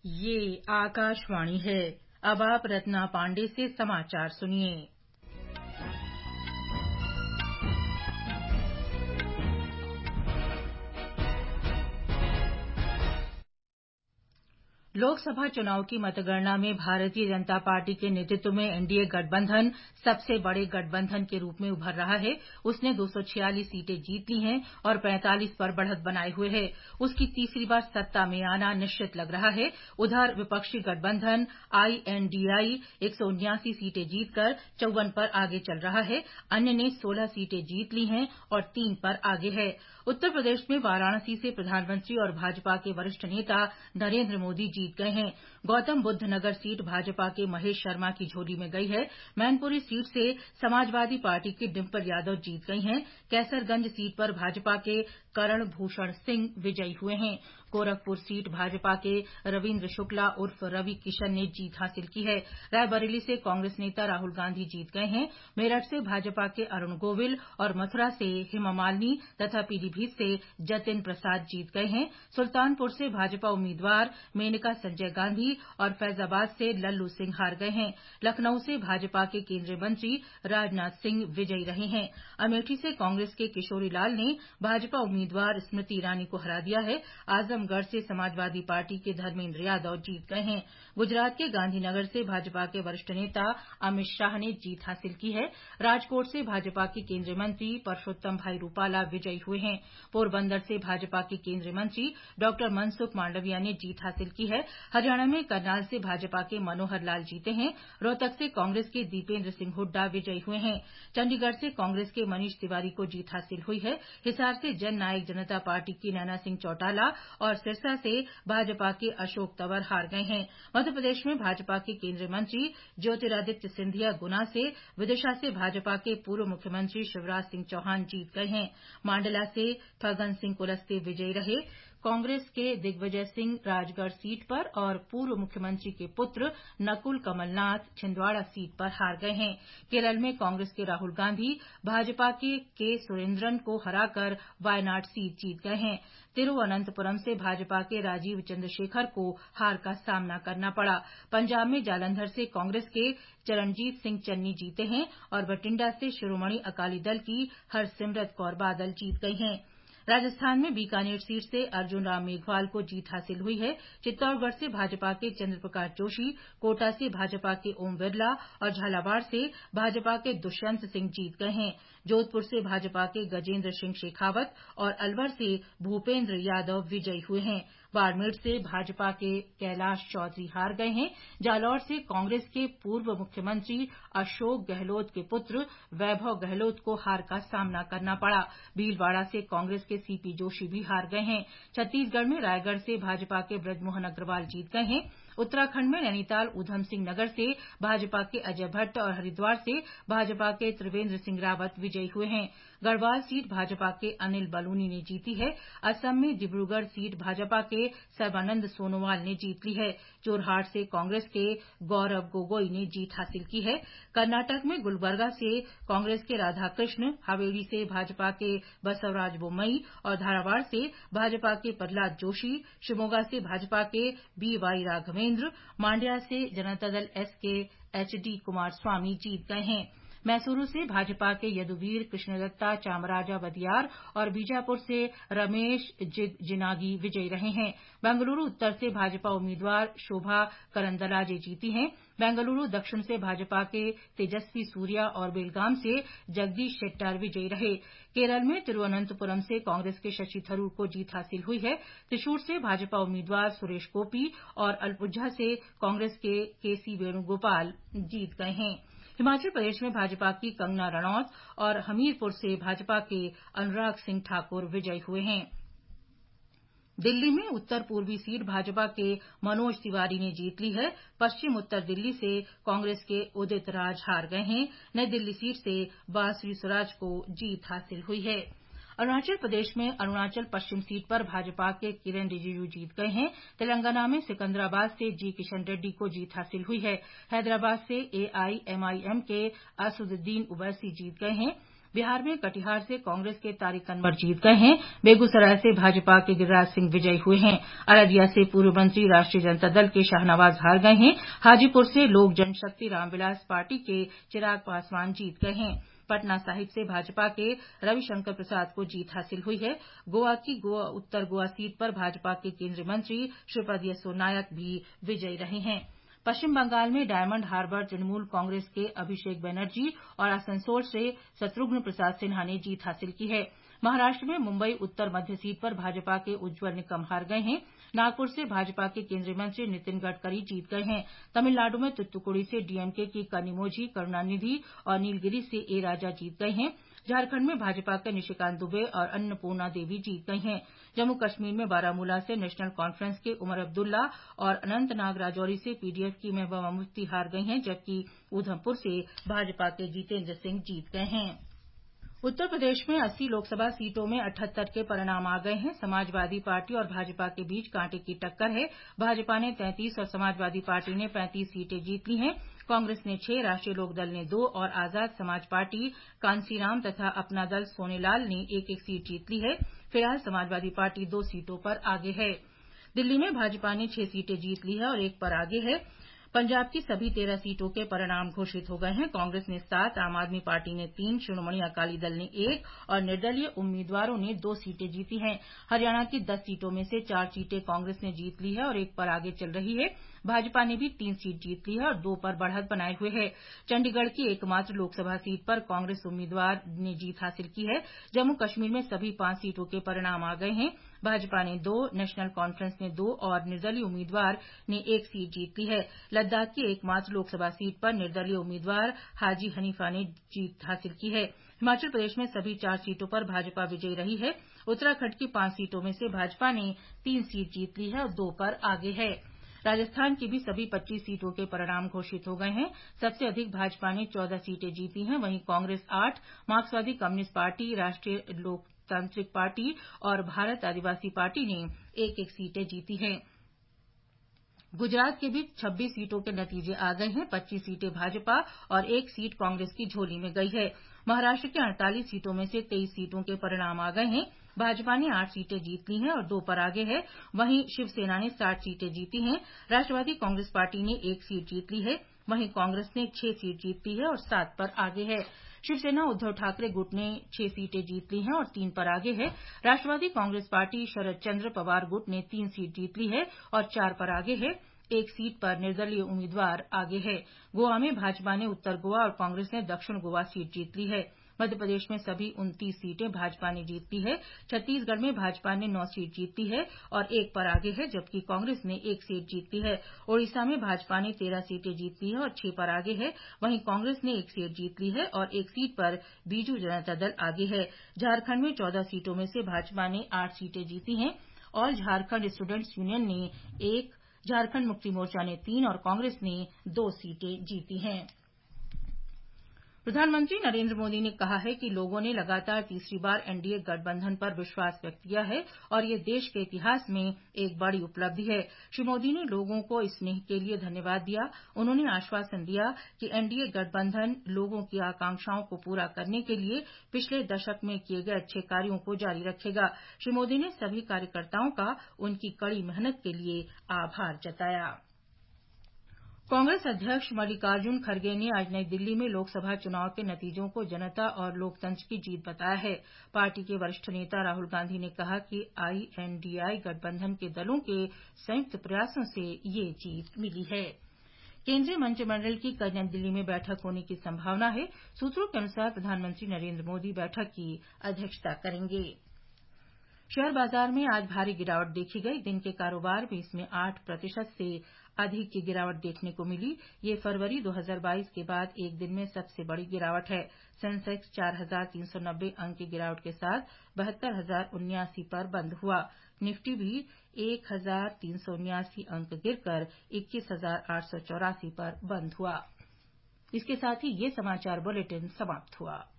ये आकाशवाणी है। अब आप रत्ना पांडे से समाचार सुनिए। लोकसभा चुनाव की मतगणना में भारतीय जनता पार्टी के नेतृत्व में एनडीए गठबंधन सबसे बड़े गठबंधन के रूप में उभर रहा है। उसने 246 सीटें जीत ली हैं और 45 पर बढ़त बनाए हुए है। उसकी तीसरी बार सत्ता में आना निश्चित लग रहा है। उधर विपक्षी गठबंधन आईएनडीआई 179 सीटें जीतकर 54 पर आगे चल रहा है। अन्य ने 16 सीटें जीत ली हैं और 3 पर आगे है। उत्तर प्रदेश में वाराणसी से प्रधानमंत्री और भाजपा के वरिष्ठ नेता नरेंद्र मोदी जीत गए हैं। गौतम बुद्ध नगर सीट भाजपा के महेश शर्मा की झोली में गई है। मैनपुरी सीट से समाजवादी पार्टी की डिंपल यादव जीत गई हैं। कैसरगंज सीट पर भाजपा के करण भूषण सिंह विजयी हुए हैं। गोरखपुर सीट भाजपा के रविन्द्र शुक्ला उर्फ रवि किशन ने जीत हासिल की है। रायबरेली से कांग्रेस नेता राहुल गांधी जीत गए हैं। मेरठ से भाजपा के अरुण गोविल और मथुरा से हेमा मालिनी तथा पीलीभीत से जतिन प्रसाद जीत गए हैं। सुल्तानपुर से भाजपा उम्मीदवार मेनका संजय गांधी और फैजाबाद से लल्लू सिंह हार गए हैं। लखनऊ से भाजपा के केंद्रीय मंत्री राजनाथ सिंह विजयी रहे हैं। अमेठी से कांग्रेस के किशोरी लाल ने भाजपा उम्मीदवार स्मृति ईरानी को हरा दिया है। आजमगढ़ से समाजवादी पार्टी के धर्मेंद्र यादव जीत गए हैं। गुजरात के गांधीनगर से भाजपा के वरिष्ठ नेता अमित शाह ने जीत हासिल की है। राजकोट से भाजपा के केंद्रीय मंत्री परषोत्तम भाई रूपाला विजयी हुए हैं। पोरबंदर से भाजपा के केंद्रीय मंत्री डॉ मनसुख मांडविया ने जीत हासिल की है। हरियाणा में करनाल से भाजपा के मनोहर लाल जीते हैं। रोहतक से कांग्रेस के दीपेंद्र सिंह हुड्डा विजयी हुए हैं। चंडीगढ़ से कांग्रेस के मनीष तिवारी को जीत हासिल हुई है। हिसार से जन नायक जनता पार्टी की नैना सिंह चौटाला और सिरसा से भाजपा के अशोक तंवर हार गए हैं। मध्य प्रदेश में भाजपा के केंद्रीय मंत्री ज्योतिरादित्य सिंधिया गुना से, विदिशा से भाजपा के पूर्व मुख्यमंत्री शिवराज सिंह चौहान जीत गए हैं। मांडला से फग्गन सिंह कुलस्ते विजयी रहे। कांग्रेस के दिग्विजय सिंह राजगढ़ सीट पर और पूर्व मुख्यमंत्री के पुत्र नकुल कमलनाथ छिंदवाड़ा सीट पर हार गए हैं। केरल में कांग्रेस के राहुल गांधी भाजपा के सुरेंद्रन को हराकर वायनाड सीट जीत गए हैं। तिरुवनंतपुरम से भाजपा के राजीव चंद्रशेखर को हार का सामना करना पड़ा। पंजाब में जालंधर से कांग्रेस के चरणजीत सिंह चन्नी जीते हैं और बठिंडा से शिरोमणि अकाली दल की हरसिमरत कौर बादल जीत गई हैं। राजस्थान में बीकानेर सीट से अर्जुन राम मेघवाल को जीत हासिल हुई है। चित्तौड़गढ़ से भाजपा के चंद्र प्रकाश जोशी, कोटा से भाजपा के ओम बिरला और झालावाड़ से भाजपा के दुष्यंत सिंह जीत गए हैं। जोधपुर से भाजपा के गजेंद्र सिंह शेखावत और अलवर से भूपेंद्र यादव विजयी हुए हैं। बाड़मेर से भाजपा के कैलाश चौधरी हार गए हैं। जालौर से कांग्रेस के पूर्व मुख्यमंत्री अशोक गहलोत के पुत्र वैभव गहलोत को हार का सामना करना पड़ा। भीलवाड़ा से कांग्रेस के सीपी जोशी भी हार गए हैं। छत्तीसगढ़ में रायगढ़ से भाजपा के ब्रजमोहन अग्रवाल जीत गए हैं। उत्तराखंड में नैनीताल ऊधम सिंह नगर से भाजपा के अजय भट्ट और हरिद्वार से भाजपा के त्रिवेंद्र सिंह रावत विजयी हुए हैं। गढ़वाल सीट भाजपा के अनिल बलूनी ने जीती है। असम में डिब्रूगढ़ सीट भाजपा के सर्बानंद सोनोवाल ने जीत ली है। जोरहाट से कांग्रेस के गौरव गोगोई ने जीत हासिल की है। कर्नाटक में गुलबर्गा से कांग्रेस के राधाकृष्ण, हवेली से भाजपा के बसवराज बोम्मई और धारवाड़ से भाजपा के प्रहलाद जोशी, शिवमोगा से भाजपा के बीवाई राघवेंद्र, मांड्या से जनता दल एस के एचडी कुमारस्वामी जीत गए हैं। मैसूरू से भाजपा के यदुवीर कृष्णदत्ता चामराजा बदियार और बीजापुर से रमेश जिनागी विजयी रहे हैं। बेंगलुरु उत्तर से भाजपा उम्मीदवार शोभा करंदलाजे जीती हैं। बेंगलुरु दक्षिण से भाजपा के तेजस्वी सूर्या और बेलगाम से जगदीश शेट्टर विजयी रहे। केरल में तिरुवनंतपुरम से कांग्रेस के शशि थरूर को जीत हासिल हुई है। त्रिशूर से भाजपा उम्मीदवार सुरेश गोपी और अल्पुझा से कांग्रेस के केसी वेणुगोपाल जीत गए हैं। हिमाचल प्रदेश में भाजपा की कंगना रणौत और हमीरपुर से भाजपा के अनुराग सिंह ठाकुर विजयी हुए हैं। दिल्ली में उत्तर पूर्वी सीट भाजपा के मनोज तिवारी ने जीत ली है। पश्चिम उत्तर दिल्ली से कांग्रेस के उदित राज हार गए हैं। नई दिल्ली सीट से बासुरी स्वराज को जीत हासिल हुई है। अरुणाचल प्रदेश में अरुणाचल पश्चिम सीट पर भाजपा के किरेन रिजिजू जीत गए हैं। तेलंगाना में सिकंदराबाद से जी किशन रेड्डी को जीत हासिल हुई है। हैदराबाद से एआईएमआईएम के असदुद्दीन ओवैसी जीत गए हैं। बिहार में कटिहार से कांग्रेस के तारिक अनवर जीत गए हैं। बेगूसराय से भाजपा के गिरिराज सिंह विजयी हुए हैं। अररिया से पूर्व मंत्री राष्ट्रीय जनता दल के शाहनवाज हार गए हैं। हाजीपुर से लोक जनशक्ति रामविलास पार्टी के चिराग पासवान जीत गए हैं। पटना साहिब से भाजपा के रविशंकर प्रसाद को जीत हासिल हुई है। गोवा की उत्तर गोवा सीट पर भाजपा के केंद्रीय मंत्री श्रीपद येसो नायक भी विजयी रहे हैं। पश्चिम बंगाल में डायमंड हार्बर तृणमूल कांग्रेस के अभिषेक बनर्जी और आसनसोल से शत्रुघ्न प्रसाद सिन्हा ने जीत हासिल की है। महाराष्ट्र में मुंबई उत्तर मध्य सीट पर भाजपा के उज्जवल निकम हार गए हैं। नागपुर से भाजपा के केंद्रीय मंत्री नितिन गडकरी जीत गए हैं। तमिलनाडु में तुत्तुकुड़ी से डीएमके की कनिमोझी करुणानिधि और नीलगिरी से ए राजा जीत गए हैं। झारखंड में भाजपा के निशिकांत दुबे और अन्नपूर्णा देवी जीत गई हैं। जम्मू कश्मीर में बारामूला से नेशनल कॉन्फ्रेंस के उमर अब्दुल्ला और अनंतनाग राजौरी से पीडीएफ की महबूबा मुफ्ती हार गई हैं, जबकि उधमपुर से भाजपा के जितेंद्र सिंह जीत गए हैं। उत्तर प्रदेश में 80 लोकसभा सीटों में 78 के परिणाम आ गए हैं। समाजवादी पार्टी और भाजपा के बीच कांटे की टक्कर है। भाजपा ने 33 और समाजवादी पार्टी ने 35 सीटें जीत ली हैं। कांग्रेस ने 6, राष्ट्रीय लोकदल ने 2 और आजाद समाज पार्टी कांसीराम तथा अपना दल सोनेलाल ने 1-1 सीट जीत ली है। फिलहाल समाजवादी पार्टी 2 सीटों पर आगे है। दिल्ली में भाजपा ने 6 सीटें जीत ली है और 1 पर आगे है। पंजाब की सभी 13 सीटों के परिणाम घोषित हो गए हैं। कांग्रेस ने 7, आम आदमी पार्टी ने 3, शिरोमणि अकाली दल ने 1 और निर्दलीय उम्मीदवारों ने 2 सीटें जीती हैं। हरियाणा की 10 सीटों में से 4 सीटें कांग्रेस ने जीत ली है और 1 पर आगे चल रही है। भाजपा ने भी 3 सीट जीत ली है और 2 पर बढ़त बनाए हुए है। चंडीगढ़ की एकमात्र लोकसभा सीट पर कांग्रेस उम्मीदवार ने जीत हासिल की है। जम्मू कश्मीर में सभी 5 सीटों के परिणाम आ गए हैं। भाजपा ने 2, नेशनल कॉन्फ्रेंस ने 2 और निर्दलीय उम्मीदवार ने 1 सीट जीत ली है। लद्दाख की एकमात्र लोकसभा सीट पर निर्दलीय उम्मीदवार हाजी हनीफा ने जीत हासिल की है। हिमाचल प्रदेश में सभी 4 सीटों पर भाजपा विजयी रही है। उत्तराखंड की 5 सीटों में से भाजपा ने 3 सीट जीत ली है और 2 पर आगे है। राजस्थान की भी सभी 25 सीटों के परिणाम घोषित हो गए हैं। सबसे अधिक भाजपा ने 14 सीटें जीती हैं, वहीं कांग्रेस 8, मार्क्सवादी कम्युनिस्ट पार्टी, राष्ट्रीय लोकतांत्रिक पार्टी और भारत आदिवासी पार्टी ने 1-1 सीटें जीती हैं। गुजरात के भी 26 सीटों के नतीजे आ गए हैं। 25 सीटें भाजपा और 1 सीट कांग्रेस की झोली में गई है। महाराष्ट्र के 48 सीटों में से 23 सीटों के परिणाम आ गए हैं। भाजपा ने 8 सीटें जीत ली हैं और 2 पर आगे है। वहीं शिवसेना ने 60 सीटें जीती हैं। राष्ट्रवादी कांग्रेस पार्टी ने 1 सीट जीत ली है। वहीं कांग्रेस ने 6 सीट जीत ली है और 7 पर आगे है। शिवसेना उद्धव ठाकरे गुट ने 6 सीटें जीत ली हैं और 3 पर आगे है। राष्ट्रवादी कांग्रेस पार्टी शरद चंद्र पवार गुट ने 3 सीट जीत ली है और 4 पर आगे है। 1 सीट पर निर्दलीय उम्मीदवार आगे है। गोवा में भाजपा ने उत्तर गोवा और कांग्रेस ने दक्षिण गोवा सीट जीत ली है। मध्य प्रदेश में सभी 29 सीटें भाजपा ने जीत ली है। छत्तीसगढ़ में भाजपा ने 9 सीट जीत ली है और 1 पर आगे है, जबकि कांग्रेस ने 1 सीट जीत ली है। ओडिशा में भाजपा ने 13 सीटें जीत ली है और 6 पर आगे है। वहीं कांग्रेस ने 1 सीट जीत ली है और 1 सीट पर बीजू जनता दल आगे है। झारखंड में 14 सीटों में से भाजपा ने 8 सीटें जीती हैं। ऑल झारखंड स्टूडेंट्स यूनियन ने 1, झारखंड मुक्ति मोर्चा ने 3 और कांग्रेस ने 2 सीटें जीती हैं। प्रधानमंत्री नरेंद्र मोदी ने कहा है कि लोगों ने लगातार तीसरी बार एनडीए गठबंधन पर विश्वास व्यक्त किया है और ये देश के इतिहास में एक बड़ी उपलब्धि है। श्री मोदी ने लोगों को इस स्नेह के लिए धन्यवाद दिया। उन्होंने आश्वासन दिया कि एनडीए गठबंधन लोगों की आकांक्षाओं को पूरा करने के लिए पिछले दशक में किए गए अच्छे कार्यों को जारी रखेगा। श्री मोदी ने सभी कार्यकर्ताओं का उनकी कड़ी मेहनत के लिए आभार जताया। कांग्रेस अध्यक्ष मल्लिकार्जुन खड़गे ने आज नई दिल्ली में लोकसभा चुनाव के नतीजों को जनता और लोकतंत्र की जीत बताया है। पार्टी के वरिष्ठ नेता राहुल गांधी ने कहा कि आईएनडीआई गठबंधन के दलों के संयुक्त प्रयासों से ये जीत मिली है। केंद्रीय मंत्रिमंडल की कल नई दिल्ली में बैठक होने की संभावना है। सूत्रों के अनुसार प्रधानमंत्री नरेंद्र मोदी बैठक की अध्यक्षता करेंगे। शेयर बाजार में आज भारी गिरावट देखी गई। दिन के कारोबार में इसमें 8% से अधिक की गिरावट देखने को मिली। ये फरवरी 2022 के बाद एक दिन में सबसे बड़ी गिरावट है। सेंसेक्स 4,390 अंक की गिरावट के साथ 72,079 पर बंद हुआ। निफ्टी भी 1,379 अंक गिरकर 21,884 पर बंद हुआ। इसके साथ ही ये समाचार बुलेटिन समाप्त हुआ।